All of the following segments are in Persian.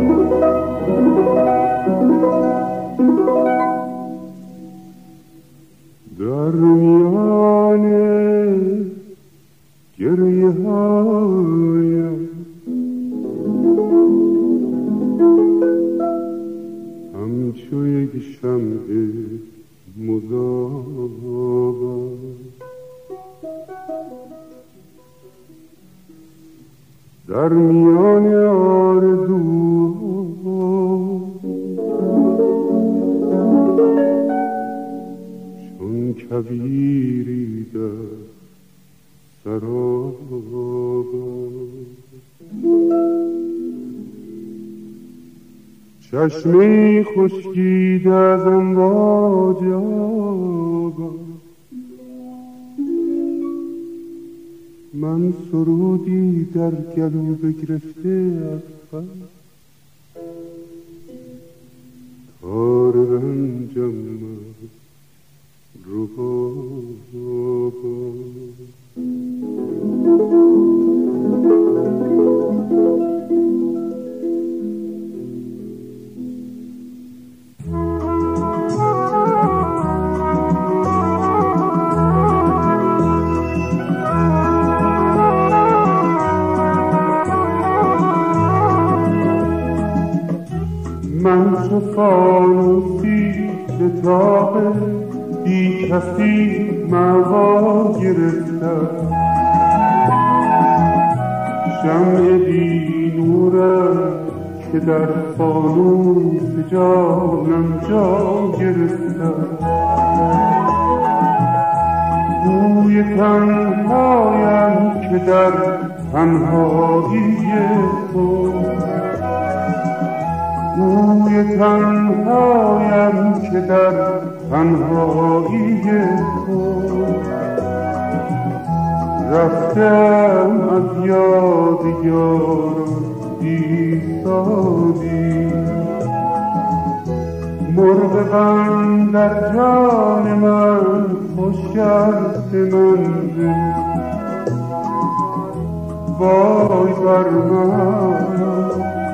در میان گریه هایم همچو یک شمع مذابم در میان آرزوها چون کبیری در سرابم چشمی خشکیده از امواج آبم من سرودی در گلو بگرفته از غم تار رنجم ربابم من چو فانوسی به تاب بی کسی موا گرفتم شمع بی نورم که در فانوس جانم جا گرفتم بوی تنهایم که در تنهایی تو بوی تنهایم که در تنهایی تو رفتم از یاد یاران ایستادی مرغ غم در جان من خوش کرد منزل وای بر من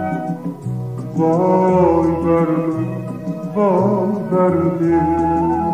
وای بر من وای بر دل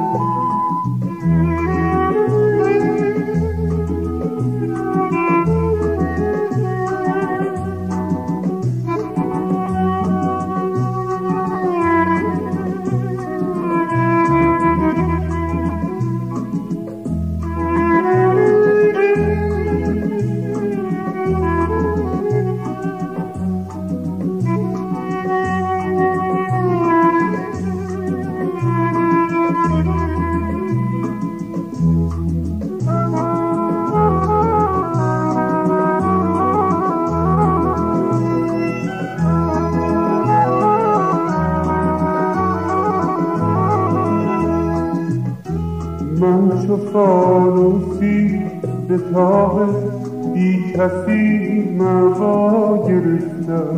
من چو فانوسی به تاب بی کسی موا گرفتم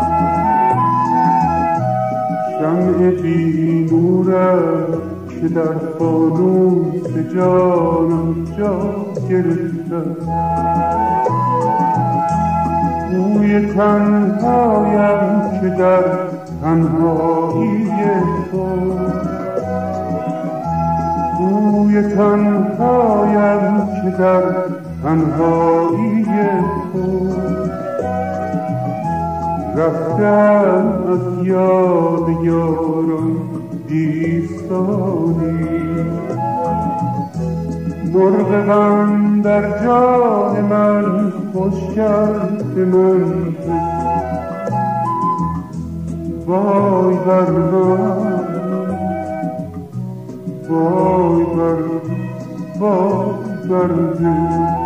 شمع بی نورم که در فانوس جانم جا گرفتم بوی تنهایم که در تنهایی تو بوی تنهایم که در تنهایی تو رفتم از یاد یاران ایستادی مرغ غم در جان من خوش کرد منزل وای بر من وای بر دل